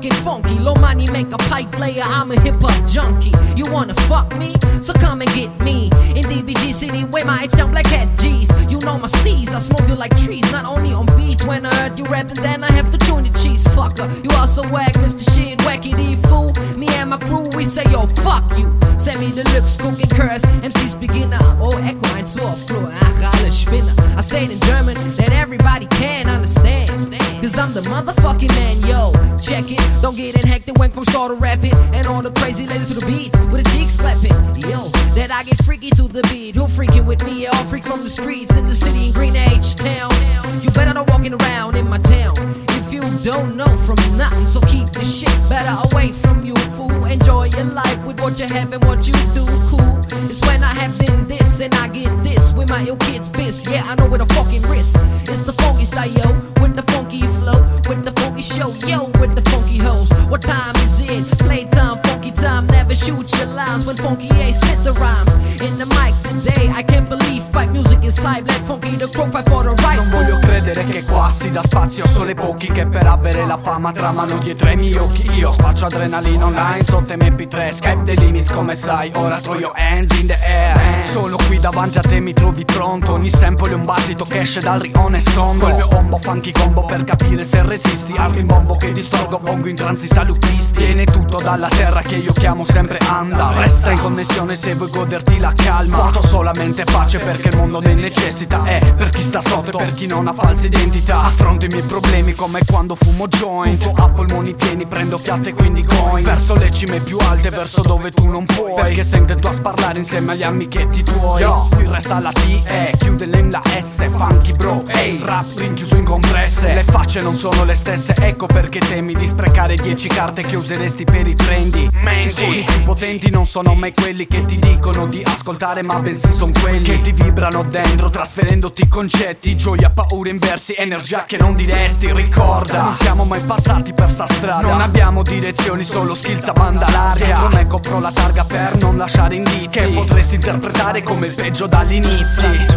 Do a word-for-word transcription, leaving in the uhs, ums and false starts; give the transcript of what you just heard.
fucking funky. Low money make a pipe player, I'm a hip hop junkie. You wanna fuck me? So come and get me. In D B G City, where my H down black hat G's. You know my C's, I smoke you like trees. Not only on beats, when I heard you rapping, then I have to tune the cheese. Fucker, you also whack, Mister Shit, wacky D fool. Me and my crew, we say yo, fuck you. Send me the looks, cooking curse, M C's beginner. Oh, echo ein so auf Flur, ach, alle Spinner. I say it in German, that everybody can understand. Cause I'm the motherfucking man, yo. Check it, don't get it hectic when from start to rap it. And all the crazy ladies to the beats, with a cheeks clapping. Yo, that I get freaky to the beat. Who freaking with me? All freaks from the streets in the city in Green H Town. You better not walking around in my town if you don't know from nothing. So keep the shit better away from you, fool. Enjoy your life with what you have and what you do, cool. It's when I have been this and I get this with my ill kids piss. Yeah, I know with a fucking wrist. It's the funky style, yo, with the funky flow, with the funky show, yo, with the funky hoes. What time is it? Playtime, funky time. Never shoot your lines when funky A spit the rhymes. In the mic today, I can't believe fight music is live. Let funky the crow fight for the right. Non voglio credere che qua si dà spazio solo ai pochi che per avere la fama tramano dietro ai miei occhi. Io spaccio adrenalina online sotto M P tre. Skype the limits come sai, ora throw your hands in the air. Solo qui davanti a te mi trovi pronto. Ogni sample è un battito che esce dal rione sombo. Il mio ombo funky combo per capire se resisti al rimbombo che distorgo, pongo in transi salutisti. Viene tutto dalla terra che io chiamo sempre anda. Resta in connessione se vuoi goderti la calma. Porto solamente pace perché il mondo ne necessita. È per chi sta sotto e per chi non ha false identità. Affronto i miei problemi come quando fumo joint. Punto a polmoni pieni, prendo fiatte e quindi coin. Verso le cime più alte, verso dove tu non puoi. Perché sento a sparlare insieme agli amichetti tuoi. Yo, qui resta la T E, chiude l'M la S. Funky bro, ehi, rap rinchiuso in compresse. Le facce non sono le stesse, ecco perché temi di sprecare dieci carte che useresti per i trendy. I suoni più potenti non sono mai quelli che ti dicono di ascoltare, ma bensì son quelli che ti vibrano dentro, trasferendoti concetti, gioia, paura in versi, energia che non diresti. Ricorda, non siamo mai passati per sta strada, non abbiamo direzioni, solo skills a banda larga. Dietro me compro la targa per non lasciare indizi che potresti interpretare come il peggio dagli inizi.